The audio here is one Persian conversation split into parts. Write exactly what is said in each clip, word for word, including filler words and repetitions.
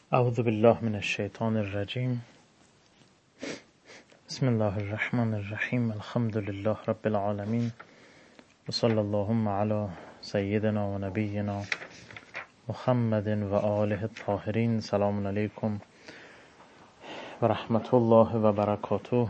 اعوذ بالله من الشیطان الرجیم. بسم الله الرحمن الرحیم. الحمد لله رب العالمین و صلی اللهم علی سیدنا و نبینا محمد و آله الطاهرین. سلام علیکم و رحمت الله و برکاته.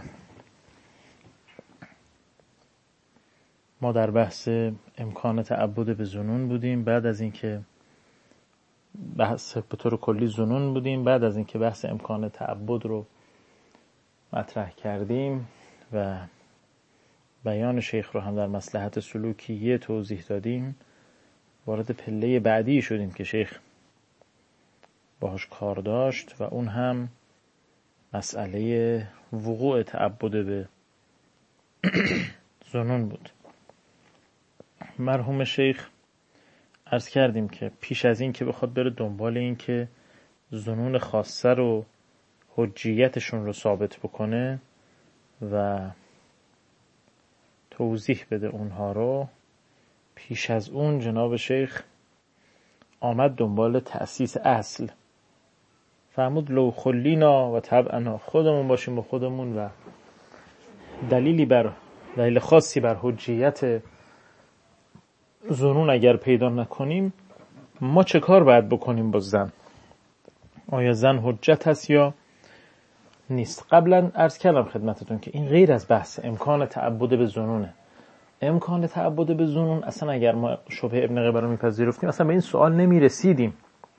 ما در بحث امکان تعبد به ظنون بودیم. بعد از اینکه بحث به طور کلی ظنون بودیم، بعد از اینکه بحث امکان تعبد رو مطرح کردیم و بیان شیخ رو هم در مصلحت سلوکیه توضیح دادیم، وارد پله بعدی شدیم که شیخ باهاش کار داشت و اون هم مسئله وقوع تعبد به ظنون بود. مرحوم شیخ عرض کردیم که پیش از این که بخواد بره دنبال این که ظنون خاصه رو حجیتشون رو ثابت بکنه و توضیح بده اونها رو، پیش از اون جناب شیخ آمد دنبال تأسیس اصل. فرمود لو خلینا و طبعنا، خودمون باشیم با خودمون و دلیلی بر دلیل خاصی بر حجیت ظنون اگر پیدا نکنیم، ما چه کار باید بکنیم با زن؟ آیا زن حجت هست یا نیست؟ قبلا عرض کردم خدمتتون که این غیر از بحث امکان تعبد به ظنونه. امکان تعبد به ظنون اصلا اگر ما شبهه ابن قبه رو میپذیرفتیم اصلا به این سوال نمیرسیدیم،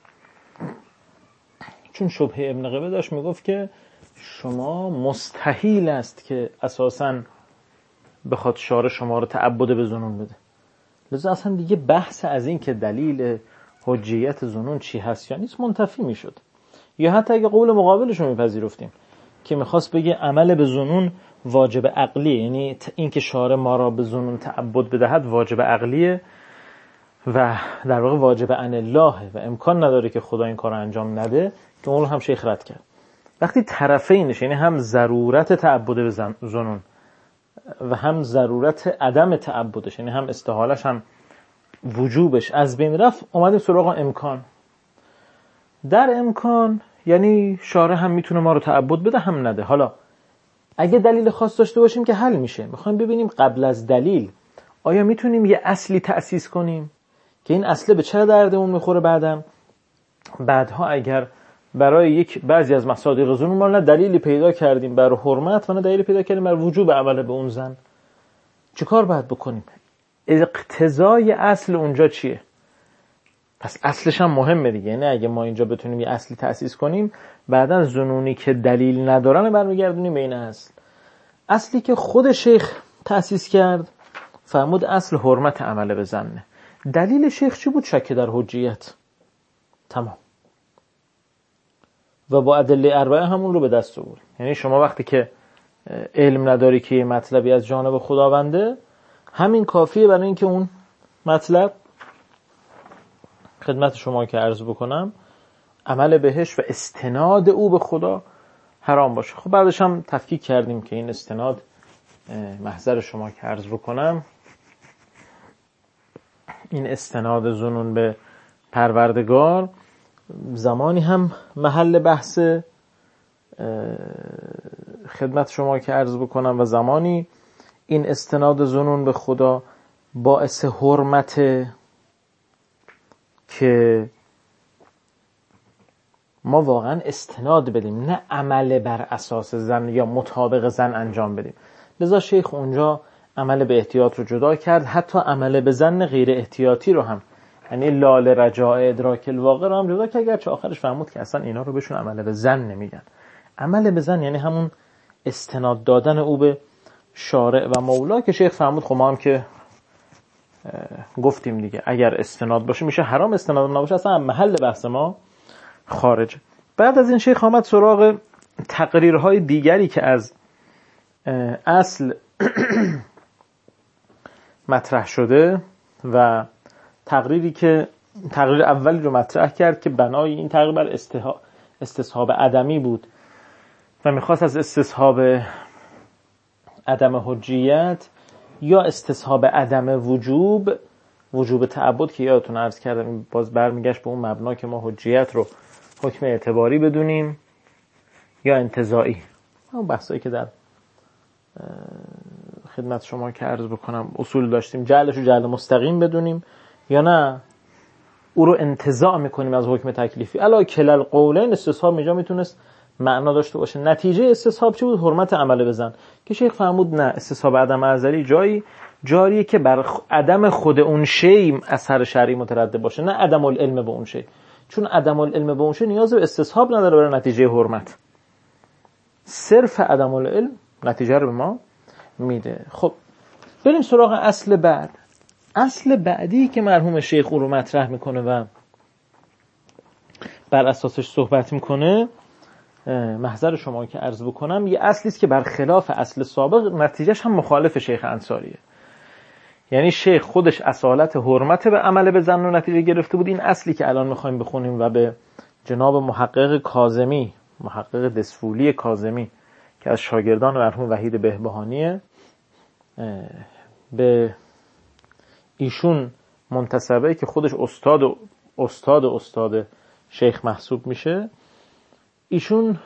چون شبهه ابن قبه داشت میگفت که شما مستحیل است که اساساً بخواد شارع شما رو تعبد به ظنون بده. لذا اصلا دیگه بحث از این که دلیل حجیت ظنون چی هست یا نیست منتفی میشد. یا حتی اگه قول مقابلش رو میپذیرفتیم که میخواست بگه عمل به ظنون واجب عقلیه، یعنی این که شارع ما را به ظنون تعبد بدهد واجب عقلیه و در واقع واجب عن الله و امکان نداره که خدا این کار رو انجام نده، که اون رو هم شیخ رد کرد. وقتی طرفینش، یعنی هم ضرورت تعبد به ظنون و هم ضرورت عدم تعبدش، یعنی هم استحالش هم وجوبش از بین رفت، اومدیم سراغ امکان. در امکان یعنی شارع هم میتونه ما رو تعبد بده هم نده. حالا اگه دلیل خاص داشته باشیم که حل میشه. میخوایم ببینیم قبل از دلیل آیا میتونیم یه اصلی تأسیس کنیم که این اصله به چه دردمون میخوره بعدم بعدها اگر برای یک بعضی از مصادیق ظنون ما نه دلیلی پیدا کردیم بر حرمت و نه دلیلی پیدا کردیم بر وجوب عمل به اون زن، چه کار باید بکنیم؟ اقتضای اصل اونجا چیه؟ پس اصلش هم مهمه دیگه. یعنی اگه ما اینجا بتونیم یه اصلی تأسیس کنیم، بعدن ظنونی که دلیل ندارن برمیگردونیم به این اصل. اصلی که خود شیخ تأسیس کرد فرمود اصل حرمت عمل به زنه. دلیل شیخ چی بود؟ شک در حجیت. تمام. و با ادله اربعه همون رو به دست آورد. یعنی شما وقتی که علم نداری که یه مطلبی از جانب خداونده، همین کافیه برای اینکه اون مطلب خدمت شما که عرض بکنم عمل بهش و استناد او به خدا حرام باشه. خب بعدش هم تفکیک کردیم که این استناد محضر شما که عرض بکنم، این استناد ظنون به پروردگار زمانی هم محل بحث خدمت شما که عرض بکنم و زمانی این استناد ظنون به خدا باعث حرمت که ما واقعا استناد بدیم، نه عمل بر اساس زن یا مطابق زن انجام بدیم. لذا شیخ اونجا عمل به احتیاط رو جدا کرد، حتی عمل به زن غیر احتیاطی رو هم، یعنی لال رجاء ادراک الواقع رو هم جدا کرد، اگرچه آخرش فهمود که اصلا اینا رو بهشون عمل به زن نمیگن. عمل به زن یعنی همون استناد دادن او به شارع و مولا، که شیخ فهمود خب ما هم که گفتیم دیگه اگر استناد باشه میشه حرام، استناد نباشه اصلا محل بحث ما خارج. بعد از این شیخ آمد سراغ تقریرهای دیگری که از اصل مطرح شده و تقریری که تقریر اولی رو مطرح کرد که بنای این تقریر بر استصحاب عدمی بود و میخواست از استصحاب عدم حجیت یا استصحاب عدم وجوب وجوب تعبد که یادتون عرض کردم باز برمیگشت به اون مبنا که ما حجیت رو حکم اعتباری بدونیم یا انتزاعی. همون بحثایی که در خدمت شما که عرض بکنم اصول داشتیم، جعلش رو جعل مستقیم بدونیم یا نه او رو انتزاع میکنیم از حکم تکلیفی. علا کلل قولین استصحاب اینجا میتونست معنا داشته باشه. نتیجه استصحاب چه بود؟ حرمت عمل بزن که شیخ فرمود نه، استصحاب عدم ازلی جایی جاریه که بر عدم خود اون شی اثر شرعی مترتب باشه، نه عدم العلم به اون شی، چون عدم العلم به اون شی نیاز به استصحاب نداره برای نتیجه حرمت، صرف عدم العلم نتیجه رو به ما میده. خب بریم سراغ اصل بعد. اصل بعدی که مرحوم شیخ او رو مطرح میکنه و بر اساسش صحبت میکنه، محضر شما که عرض بکنم، یه اصلی است که برخلاف اصل سابق نتیجهش هم مخالف شیخ انصاریه. یعنی شیخ خودش اصالت حرمت به عمل به زن و نتیجه گرفته بود. این اصلی که الان میخوایم بخونیم و به جناب محقق کاظمی، محقق دسفولی کاظمی که از شاگردان مرحوم وحید بهبهانیه، به ایشون منتسبه که خودش استاد و استاد و استاد شیخ محسوب میشه. ایشون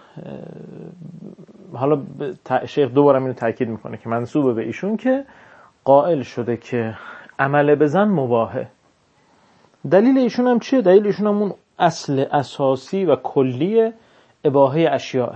حالا شیخ دوباره اینو تاکید میکنه که منسوبه به ایشون که قائل شده که عمل به زن مباحه. دلیل ایشون هم چیه؟ دلیل ایشون هم اون اصل اساسی و کلی اباحه اشیاء.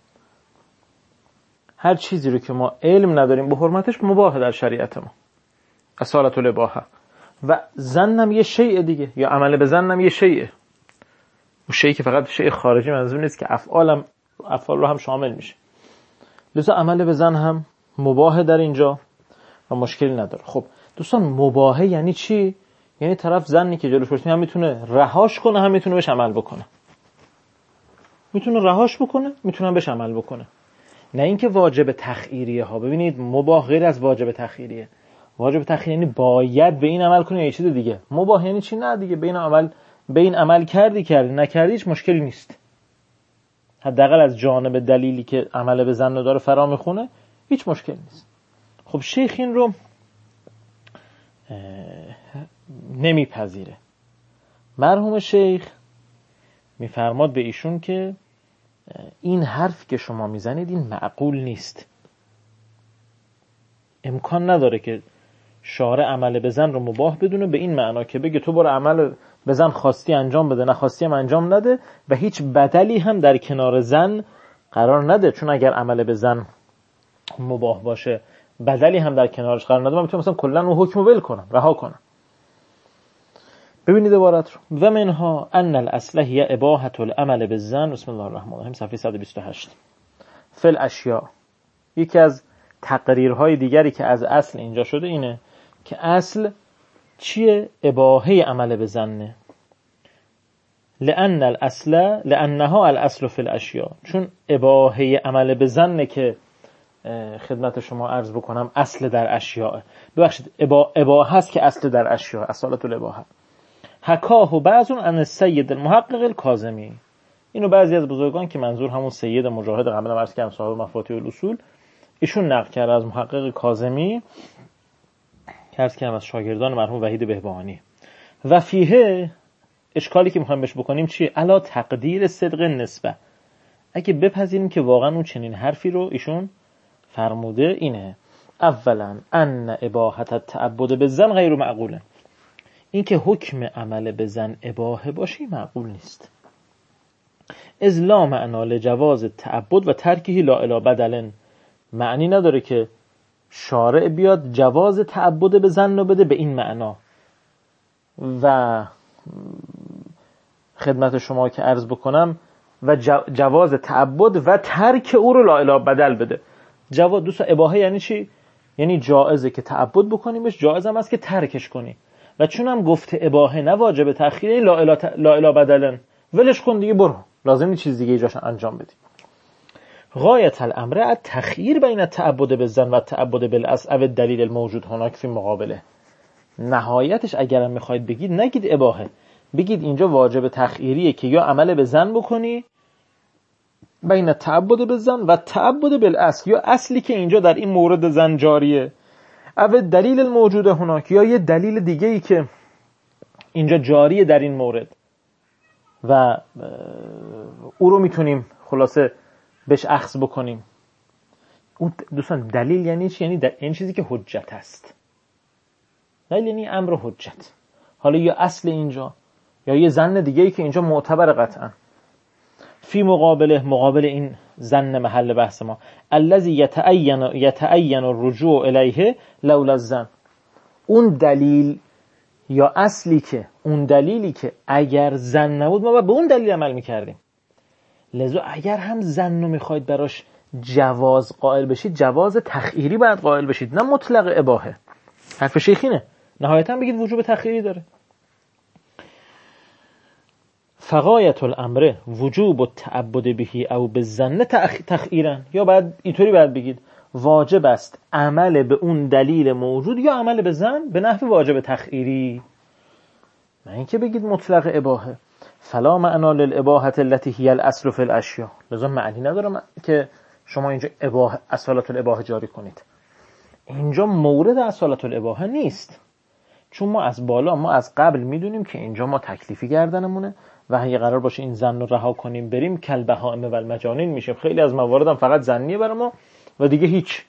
هر چیزی رو که ما علم نداریم به حرمتش مباحه در شریعت ما، اصالت الاباحه. و زن هم یه شیء دیگه، یا عمل به زن هم یه شیء. اون شیء که فقط شیء خارجی منظور نیست، که افعال هم افعال رو هم شامل میشه. لذا عمل به زن هم مباحه در اینجا و مشکلی نداره. خب دوستان، مباحه یعنی چی؟ یعنی طرف زنی که جلوش باشه هم میتونه رهاش کنه، هم میتونه بهش عمل بکنه. میتونه رهاش بکنه، میتونه بهش عمل بکنه. نه اینکه واجب تخییریه ها. ببینید مباح غیر از واجب تخییریه. واجب تخییر یعنی باید به این عمل کنی یا چیز دیگه. مباح یعنی چی؟ نه دیگه، به این عمل به این عمل کردی کردی، نکردی هیچ مشکلی نیست. حداقل از جانب دلیلی که عمل به زن داره فرا میخونه هیچ مشکلی نیست. خب شیخ این رو نمیپذیره. مرحوم شیخ میفرماد به ایشون که این حرف که شما میزنید این معقول نیست. امکان نداره که شارع عمل به زن رو مباح بدونه به این معنا که بگه تو برو عمل به زن خواستی انجام بده، نخواستی هم انجام نده و هیچ بدلی هم در کنار زن قرار نده. چون اگر عمل به زن مباح باشه بدلی هم در کنارش قرار نده، من میتونم مثلا کلا اون حکم رو ول کنم، رها کنم. ببینید عبارت رو: و منها ان الاصل هی اباحه العمل بالزن. بسم الله الرحمن الرحیم، صفحه صد و بیست و هشت. فل اشیاء. یکی از تقریرهای دیگری که از اصل اینجا شده اینه که اصل چیه؟ اباحه عمل به زنه. لان الاصل لانها الاصل فی الاشیاء. چون اباحه عمل به زنه که خدمت شما عرض بکنم اصل در اشیاء. ببخشید ابا اباحه است که اصل در اشیاء، اصالت الاباحه. حکاه بعضون عن السید المحقق الکاظمی. اینو بعضی از بزرگان که منظور همون سید مجاهد قبلا عرض کردم صاحب مفاتیح الاصول، ایشون نقل کرده از محقق کاظمی که عرض کردم از شاگردان مرحوم وحید بهبهانی. و فیه اشکالی که میخوایم بهش بکنیم چیه؟ علا تقدیر صدق نسبه. اگه بپذیریم که واقعا اون چنین حرفی رو ایشون فرموده، اینه: اولا ان اباحت التعبد بالزن غیر معقوله. این که حکم عمل به زن اباحه باشی معقول نیست. اذ لا معنا لجواز التعبد و ترکه لا الی بدل. معنی نداره که شارع بیاد جواز تعبد به زن رو بده به این معنا و خدمت شما که عرض بکنم و جواز تعبد و ترک او رو لا الی بدل بده. جواز دوستا اباحه یعنی چی؟ یعنی جائزه که تعبد بکنیمش، جائز هم است که ترکش کنی. و چون هم گفته اباحه نه واجب تأخیر، لا الی لا الی بدلن، ولش کن دیگه، برو، لازم نیست چیز دیگه جاش انجام بدی. غایت الامر التخییر بین التعبد بالزن و التعبد بالاصل او الدلیل الموجود هناک فی مقابله. نهایتش اگرم میخواید بگید نگید اباحه، بگید اینجا واجب تخییریه که یا عمل به زن بکنی بین التعبد بالزن و التعبد بالاصل، یا اصلی که اینجا در این مورد زن جاریه، او دلیل الموجود هناک، یا یه دلیل دیگه ای که اینجا جاریه در این مورد. و او رو میتونیم خلاصه بهش اخذ بکنیم. اون دوستان دلیل یعنی چی؟ یعنی این چیزی که حجت است. دلیل یعنی امر حجت. حالا یا اصل اینجا یا یه ظن دیگه‌ای که اینجا معتبر قطعا. فی مقابله، مقابل این ظن محل بحث ما، الذی یتعین یتعین الرجوع الیه لولا الظن، اون دلیل یا اصلی که اون دلیلی که اگر ظن نبود ما باید به اون دلیل عمل میکردیم. لذا اگر هم ظن رو میخواید براش جواز قائل بشید، جواز تخییری باید قائل بشید، نه مطلق اباحه. حرف شیخ اینه، نهایتا بگید وجوب تخییری داره. فغایت الامر وجوب التعبد بهی او بالظن تخییرا، یا بعد اینطوری باید بگید واجب است عمل به اون دلیل موجود یا عمل به ظن به نحو واجب تخییری، نه اینکه بگید مطلق اباحه. فلا معنا للاباحه التي هي الاصل في الاشیاء، لازم معنی نداره که شما اینجا اباحه اصالت الاباحه جاری کنید. اینجا مورد اصالت الاباحه نیست، چون ما از بالا ما از قبل میدونیم که اینجا ما تکلیفی گردنمونه و اگه قرار باشه این ظن رو رها کنیم بریم کل بهائم و المجانین میشیم. خیلی از موارد هم فقط ظنیه برای ما و دیگه هیچ،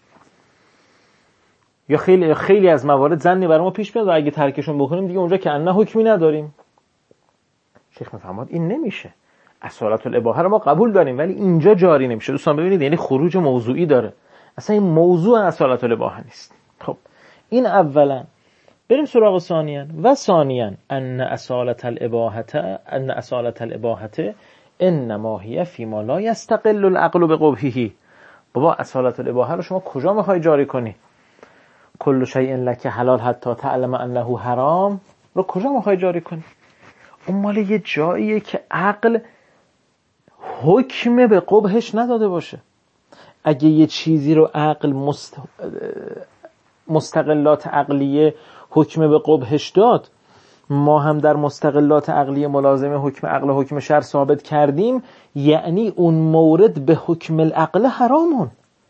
یا خیلی خیلی از موارد ظنی برای ما پیش میاد و اگه ترکشون بکنیم دیگه اونجا که انه حکمی نداریم. شیخ میفرماد این نمیشه، اصالت الاباحه رو ما قبول داریم ولی اینجا جاری نمیشه. دوستان ببینید یعنی خروج موضوعی داره، اصلا این موضوع اصالت الاباحه نیست. خب این اولا. بریم سراغ ثانیاً. و ثانیاً ان اصالت الاباحه ان اصالت الاباحه انما هي فيما لا يستقل العقل بقبحه. بابا اصالت الاباحه رو شما کجا میخوای جاری کنی؟ کل شیء لک حلال حتی تعلم انه حرام رو کجا میخوای جاری کنی؟ اون مال یه جاییه که عقل حکم به قبحش نداده باشه. اگه یه چیزی رو عقل مست... مستقلات عقلیه حکم به قبحش داد، ما هم در مستقلات عقلیه ملازم حکم عقل حکم شرع ثابت کردیم، یعنی اون مورد به حکم العقل حرامون.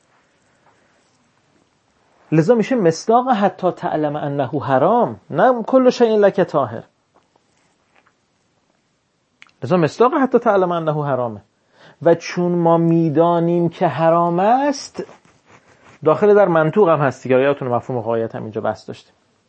لذا میشه مصداق حتی تعلم انه حرام، نه کل شیء لک طاهر. لذا مصداق حتی تعلم انه حرامه. و چون ما میدانیم که حرام است، داخل در منطوق هم هستی که یادتون مفهوم غایت هم اینجا بحث داشتیم،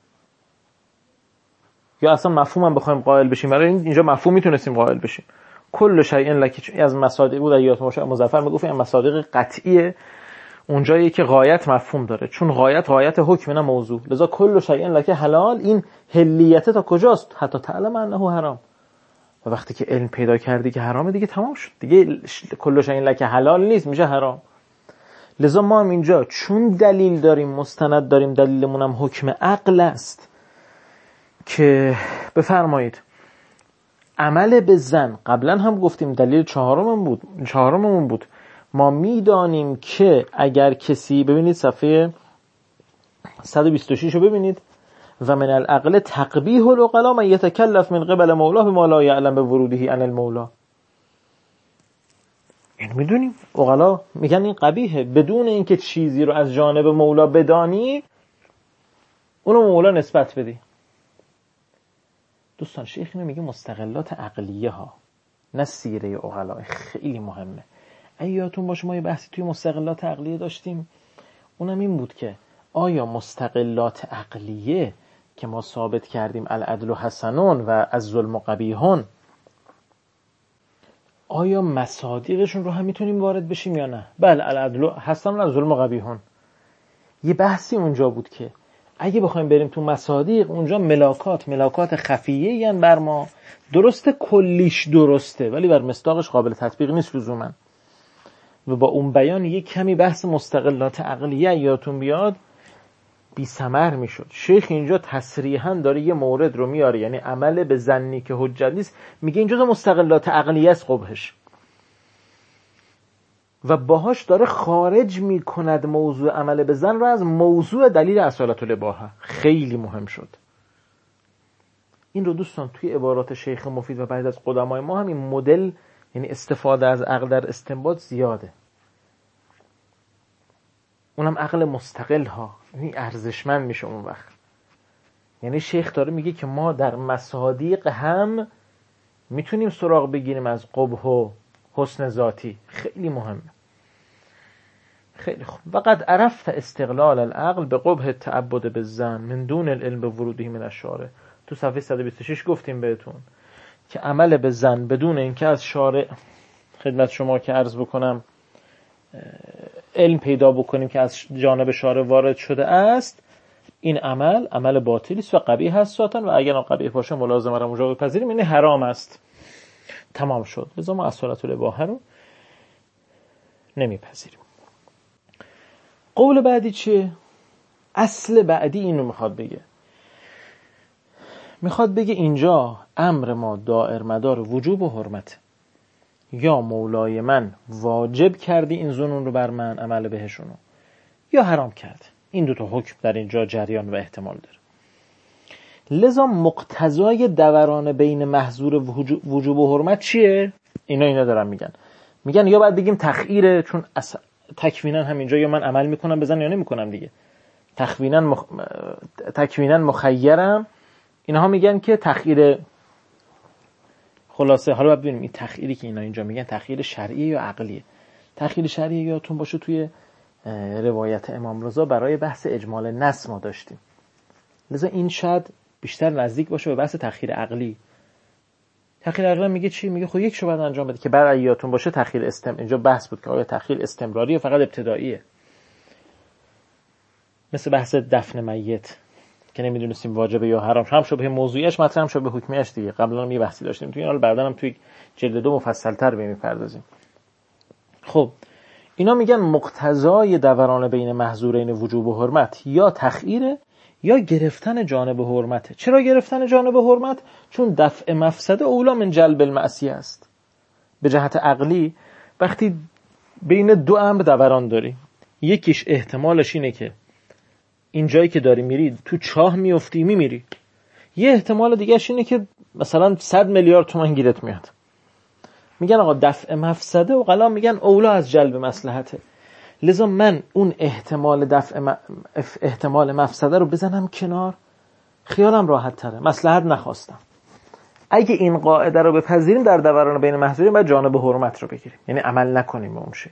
یا اصلا مفهوم هم بخوایم قائل بشیم، برای اینجا مفهوم میتونستیم قائل بشیم. کل شیء لک از مصادیق بود، یادتون باشه مظفر میگفت این مصادیق قطعیه، اونجایی که غایت مفهوم داره، چون غایت غایت حکم نه موضوع. لذا کل شیء لک حلال، این حلیت تا کجاست؟ حتی تعلم انه حرام. و وقتی که علم پیدا کردی که حرامه دیگه تمام شد، دیگه کل شیء لک حلال نیست، میشه حرام. لذا ما هم اینجا چون دلیل داریم، مستند داریم، دلیلمون هم حکم عقل است که بفرمایید عمل به ظن. قبلا هم گفتیم دلیل چهارممون بود چهارممون بود ما میدانیم که اگر کسی، ببینید صفحه صد و بیست و شش رو ببینید، و من العقل تقبیح العقلا من یتکلف من قبل مولاه بما لا یعلم بورودهی عن المولا. این میدونیم عقلا میگن این قبیحه، بدون اینکه چیزی رو از جانب مولا بدانی اونو مولا نسبت بدی. دوستان شیخ اینو میگه مستقلات عقلیه ها، نه سیره عقلا. خیلی مهمه. اگه یادتون باشه ما یه بحثی توی مستقلات عقلیه داشتیم، اونم این بود که آیا مستقلات عقلیه که ما ثابت کردیم العدل حسنون و از ظلم قبیحون، آیا مصادیقشون رو هم میتونیم وارد بشیم یا نه؟ بله العدل حسنون از ظلم قبیحون. یه بحثی اونجا بود که اگه بخوایم بریم تو مصادیق، اونجا ملاکات ملاکات خفیه یعنی بر ما درسته، کلیش درسته ولی بر مصداقش قابل تطبیق نیست لزوما. و با اون بیان یک کمی بحث مستقلات عقلیه یادتون بیاد بی ثمر میشد. شیخ اینجا تصریحاً داره یه مورد رو میاره، یعنی عمل به ظنی که حجت نیست، میگه این جزء مستقلات عقلیه است قبحش، و باهاش داره خارج میکند موضوع عمل به ظن رو از موضوع دلیل اصالت الاباحه. خیلی مهم شد این رو دوستان. توی عبارات شیخ مفید و بعد از قدمای ما هم این مدل، یعنی استفاده از عقل در استنباط زیاده، اونم عقل مستقل ها، یعنی ارزشمند میشه اون وقت. یعنی شیخ داره میگه که ما در مصادیق هم میتونیم سراغ بگیریم از قبح و حسن ذاتی. خیلی مهمه. خیلی خوب. وقد عرفت استقلال العقل به قبح التعبد بالظن من دون العلم به ورودی من الشارع. تو صفحه صد و بیست و شش گفتیم بهتون که عمل به ظن بدون اینکه از شارع خدمت شما که عرض بکنم علم پیدا بکنیم که از جانب شارع وارد شده است، این عمل عمل باطلی است و قبیح است ذاتاً، و اگر قبیح باشه ملازمه را اونجا بپذیریم این حرام است. تمام شد. لذا ما اصالت الاباحه رو نمیپذیریم. قول بعدی چیه؟ اصل بعدی اینو میخواد بگه. میخواد بگه اینجا امر ما دائر مدار وجوب و حرمت. یا مولای من واجب کردی این ظنون رو بر من عمل بهشونو، یا حرام کرد. این دوتا حکم در اینجا جریان و احتمال داره. لذا مقتضای دوران بین محظور وجوب و حرمت چیه؟ اینا اینا دارن میگن. میگن یا باید بگیم تخییره، چون اص... تکوینا همینجا یا من عمل میکنم بزن یا نمیکنم دیگه. تکوینا مخ... تکوینا مخیرم. اینها میگن که تخییر، خلاصه حالا ببینیم این تخییری که اینا اینجا میگن تخییر شرعیه یا عقلیه. تخییر شرعیه یادتون باشه توی روایت امام رضا برای بحث اجمال نص ما داشتیم. لذا این شاید بیشتر نزدیک باشه به بحث تخییر عقلی. تخییر عقلی میگه چی؟ میگه خب یک شو بعد انجام بده که برای یادتون باشه تخییر استم اینجا بحث بود که آیا تخییر استمراری یا فقط ابتداییه. مثل بحث دفن میت که نمیدونستیم واجبه یا حرام، هم شبه موضوعیش مطرح هم شبه حکمیش دیگه. قبلا هم یه بحثی داشتیم توی این، حالا بعداً هم توی جلد دو مفصل‌تر بهش می‌پردازیم. خب اینا میگن مقتضای دوران بین محظورین وجوب و حرمت یا تخییره یا گرفتن جانب حرمته. چرا گرفتن جانب حرمت؟ چون دفع مفسده اولا من جلب المعصیه است. به جهت عقلی وقتی بین دو امر دوران داری، یکیش احتمالش اینه که این جایی که داری میری تو چاه میفتی میمیری، یه احتمال دیگهش اینه که مثلا صد میلیارد تومان گیرت میاد. میگن آقا دفع مفسده و قلام میگن اولا از جلب مصلحته. لذا من اون احتمال دفع م... احتمال مفسده رو بزنم کنار، خیالم راحت تره، مصلحت نخواستم. اگه این قاعده رو بپذیریم در دوران بین محظورین باید جانب حرمت رو بگیریم، یعنی عمل نکنیم به اون شی.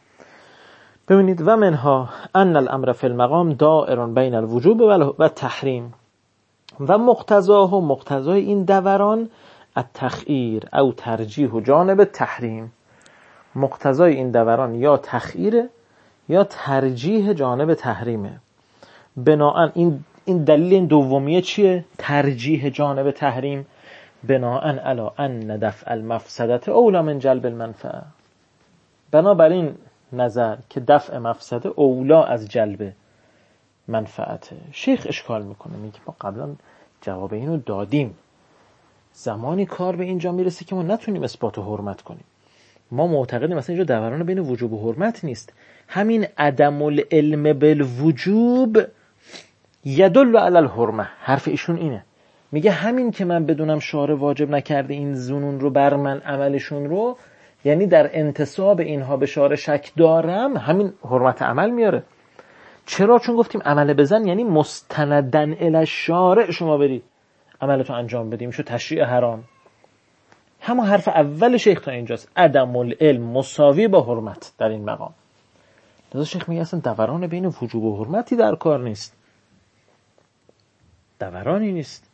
ببینید و منها ان الامر فی المقام دائر بین الوجوب و تحریم و مقتضاه و مقتضای این دوران التخییر او ترجیح و جانب تحریم. مقتضای این دوران یا تخییره یا ترجیح جانب تحریمه. بناهن این این دلیل این دومیه چیه؟ ترجیح جانب تحریم. بناهن علی ان دفع المفسدة اولی من جلب المنفعه. بنابراین نظر که دفع مفسده اولا از جلب منفعته. شیخ اشکال میکنه، میگه ما قبلا جواب اینو دادیم. زمانی کار به اینجا میرسه که ما نتونیم اثبات و حرمت کنیم. ما معتقدیم مثلا اینجا دوران بین وجوب و حرمت نیست. همین عدم العلم بالوجوب یدل علی الحرمه. حرف ایشون اینه، میگه همین که من بدونم شارع واجب نکرده این ظنون رو بر من عملشون رو، یعنی در انتساب اینها به شارع شک دارم، همین حرمت عمل میاره. چرا؟ چون گفتیم عمل بزن یعنی مستندن الی الشارع شما برید عملتو انجام بدیم، شو تشریع حرام. همون حرف اول شیخ تا اینجاست، عدم العلم مساوی با حرمت در این مقام. لذا شیخ میگه اصلا دوران بین وجوب و حرمتی در کار نیست، دورانی نیست،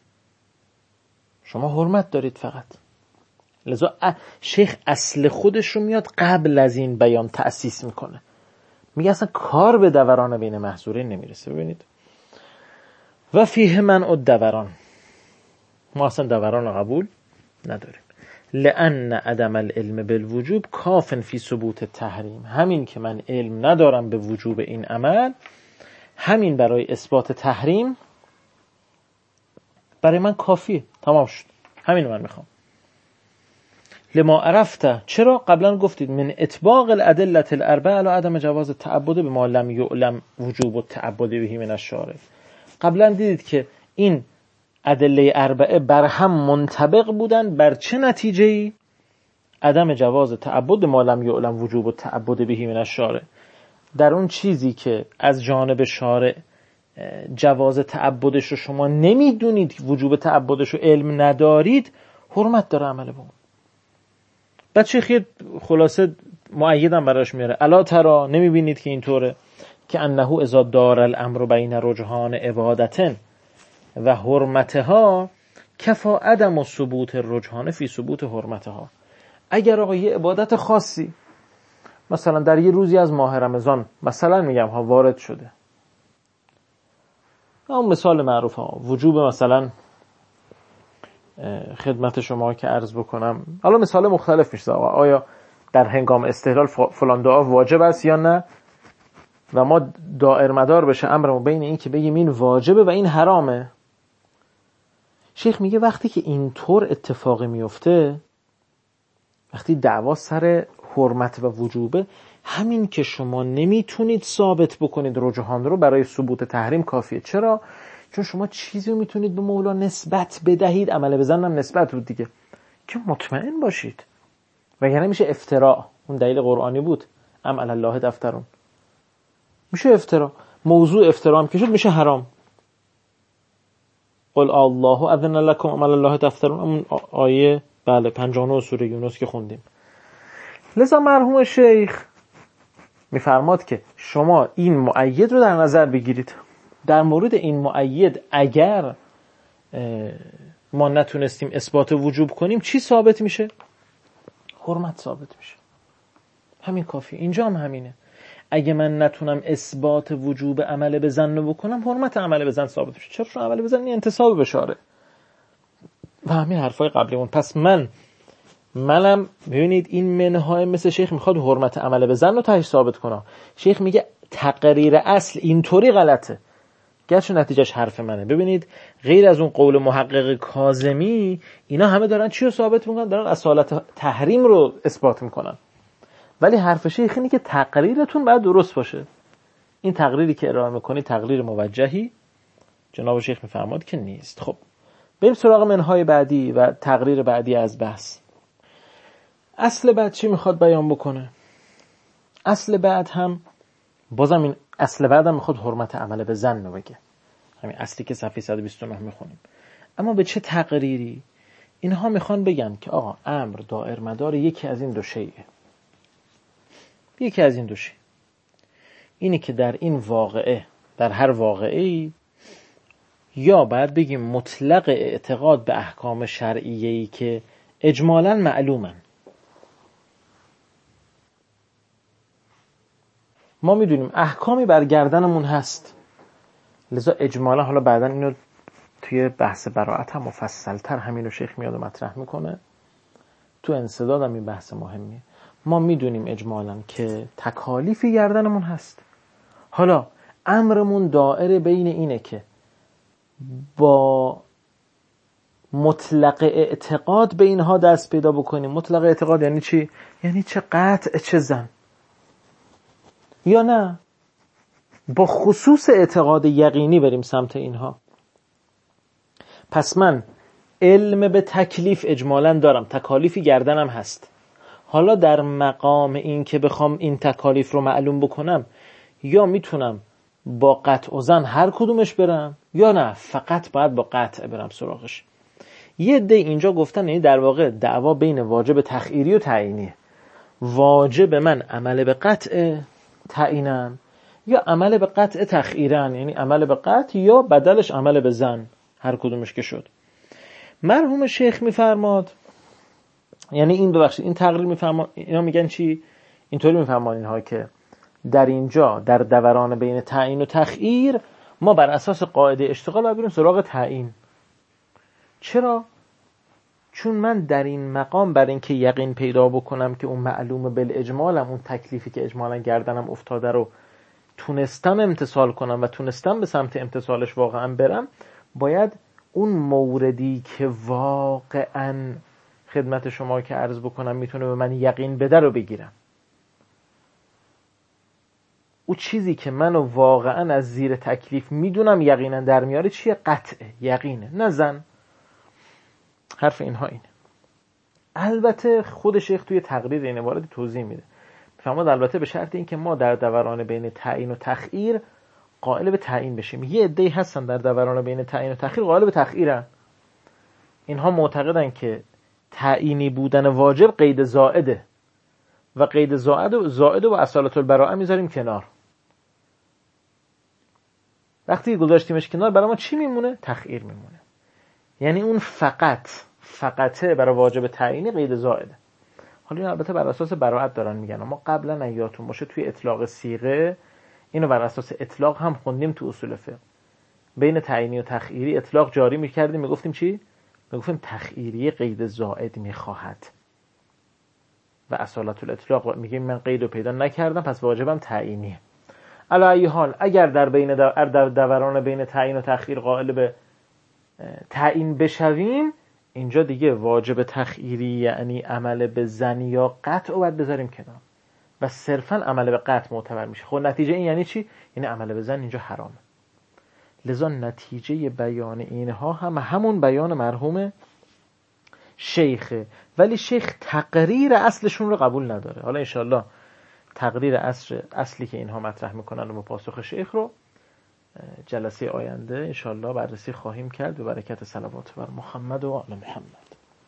شما حرمت دارید فقط. لذا شیخ اصل خودش رو میاد قبل از این بیان تأسیس میکنه، میگه اصلا کار به دوران بین محظورین نمیرسه. ببینید و فیه منع دوران، ما اصلا دوران رو قبول نداریم. لأن عدم العلم بالوجوب کافن فی ثبوت تحریم. همین که من علم ندارم به وجوب این عمل، همین برای اثبات تحریم برای من کافیه، تمام شد، همین من میخوام. لما عرفته، چرا؟ قبلا گفتید من اطباق الادله الاربعه علی عدم جواز التعبد بما لم یعلم وجوب التعبد به من الشارع. قبلا دیدید که این ادله اربعه بر هم منطبق بودن بر چه نتیجه‌ای؟ عدم جواز تعبد ما لم یعلم وجوب التعبد به من الشارع. در اون چیزی که از جانب شارع جواز تعبدش رو شما نمیدونید، وجوب تعبدش رو علم ندارید، حرمت داره عمل به اون. بعد شیخ خلاصه مؤیدم براش میاره. الا ترا، نمیبینید که اینطوره که انه اذا دار الامر بین رجحان عبادتن و حرمتها کفا عدم و ثبوت رجحان فی ثبوت حرمتها. اگر آقا یه عبادت خاصی مثلا در یه روزی از ماه رمضان مثلا میگم ها وارد شده، اون مثال معروف ها وجوب مثلا خدمت شما که عرض بکنم، حالا مثال مختلف میشه آقا آیا در هنگام استهلال فلان دعا واجب است یا نه، و ما دائر مدار بشه امرمون بین این که بگیم این واجبه و این حرامه. شیخ میگه وقتی که اینطور اتفاقی میفته، وقتی دعوا سر حرمت و وجوبه، همین که شما نمیتونید ثابت بکنید رجحان رو برای ثبوت تحریم کافیه. چرا؟ چون شما چیزی رو میتونید به مولا نسبت بدهید، عمل بزنم نسبت بود دیگه، که مطمئن باشید، وگرنه میشه افتراء. اون دلیل قرآنی بود، ام علی الله تفترون، میشه افتراء. موضوع افتراء هم که شد میشه حرام. قل الله اذن لکم ام علی الله تفترون، اون آیه بله پنجاه و نه سوره یونس که خوندیم. لذا مرحوم شیخ میفرماد که شما این مؤید رو در نظر بگیرید. در مورد این مؤید اگر ما نتونستیم اثبات وجوب کنیم، چی ثابت میشه؟ حرمت ثابت میشه. همین کافی. اینجا هم همینه. اگه من نتونم اثبات وجوب عمل به ظن بکنم، حرمت عمل به ظن ثابت میشه. چرا؟ چون عمل به ظن انتصاب بشاره و همین حرفای قبلیمون. پس من منم ببینید این منهای مثل شیخ میخواد حرمت عمل به ظن رو تهش ثابت کنه. شیخ میگه تقریر اصل اینطوری غلطه، گرچه نتیجهش حرف منه. ببینید غیر از اون قول محقق کاظمی، اینا همه دارن چی رو ثابت میکنن؟ دارن اصالت تحریم رو اثبات میکنن. ولی حرف شیخ اینه که تقریرتون باید درست باشه. این تقریری که ارائه میکنی تقریر موجهی، جناب شیخ میفرماد که نیست. خب بریم سراغ منهای بعدی و تقریر بعدی از بحث. اصل بعد چی میخواد بیان بکنه؟ اصل بعد هم بازم این اصل بعد هم میخواد حرمت عمل به ظن رو بگه، همین اصلی که صفحه صد و بیست و نه میخونیم. اما به چه تقریری؟ اینها میخوان بگن که آقا امر دائر مدار یکی از این دو شیء، یکی از این دو شیء اینی که در این واقعه، در هر واقعه‌ای، یا باید بگیم مطلق اعتقاد به احکام شرعیه‌ای که اجمالاً معلومن. ما میدونیم احکامی بر گردنمون هست، لذا اجمالا، حالا بعدا اینو توی بحث براءت هم مفصلتر همین رو شیخ میاد و مطرح میکنه، تو انسداد هم این بحث مهمیه. ما میدونیم اجمالا که تکالیفی گردنمون هست. حالا امرمون دائره بین اینه که با مطلق اعتقاد به اینها دست پیدا بکنیم. مطلق اعتقاد یعنی چی؟ یعنی چه قطع چه ظن، یا نه با خصوص اعتقاد یقینی بریم سمت اینها. پس من علم به تکلیف اجمالاً دارم، تکالیفی گردنم هست. حالا در مقام این که بخوام این تکالیف رو معلوم بکنم، یا میتونم با قطع و ظن هر کدومش برم، یا نه فقط باید با قطع برم سراغش. یه عده اینجا گفتن یعنی در واقع دعوا بین واجب تخییری و تعیینیه. واجب من عمل به قطع تعیینن، یا عمل به قطع تخییرن، یعنی عمل به قطع یا بدلش عمل به ظن، هر کدومش که شد. مرحوم شیخ میفرماد، یعنی این ببخشید این تقریر میفرماد، اینا میگن چی؟ اینطوری میفرمان اینها که در اینجا در دوران بین تعیین و تخییر ما بر اساس قاعده اشتغال باید بریم سراغ تعیین. چرا؟ چون من در این مقام بر اینکه یقین پیدا بکنم که اون معلومه بالاجمالم، اون تکلیفی که اجمالا گردنم افتاده رو تونستم امتثال کنم و تونستم به سمت امتثالش واقعا برم، باید اون موردی که واقعا خدمت شما که عرض بکنم میتونه به من یقین بده رو بگیرم. اون چیزی که منو واقعا از زیر تکلیف میدونم یقینا در میاره چیه؟ قطعه، یقینه، نه ظن. حرف اینها اینه. البته خود شیخ توی تقریر این عبارت توضیح میده، میفرماد البته به شرط این که ما در دوران بین تعیین و تخییر قائل به تعیین بشیم. یه عده‌ای هستن در دوران بین تعیین و تخییر قائل به تخییرن. اینها معتقدن که تعیینی بودن واجب قید زائده و قید زائد و زائد و اصالت البراءه میذاریم کنار. وقتی گذاشتیمش کنار برای ما چی میمونه؟ تخییر میمونه. یعنی اون فقط فقطه برای واجب تعیینی قید زائده. حالا این البته بر اساس براءت دارن میگن، اما قبلا ایاتون باشه توی اطلاق صیغه اینو بر اساس اطلاق هم خوندیم تو اصول فقه. بین تعیینی و تخییری اطلاق جاری میکردیم، میگفتیم چی؟ میگفتیم تخییری قید زائد میخواهد و اصالت الاطلاق میگیم من قید رو پیدا نکردم پس واجبم تعیینیه. علی ای حال اگر در بین در دوران بین تعیین و تخییر قائل به تعیین بشویم، اینجا دیگه واجب تخییری یعنی عمل به زن یا قطع رو باید بذاریم کنار و صرفا عمل به قطع معتبر میشه. خب نتیجه این یعنی چی؟ یعنی عمل به زن اینجا حرامه. لذا نتیجه بیان اینها هم همون بیان مرحوم شیخه، ولی شیخ تقریر اصلشون رو قبول نداره. حالا انشالله تقریر اصل اصلی که اینها مطرح میکنن و پاسخ شیخ رو جلسه آینده انشالله بررسی خواهیم کرد به برکت صلوات بر محمد و آل محمد.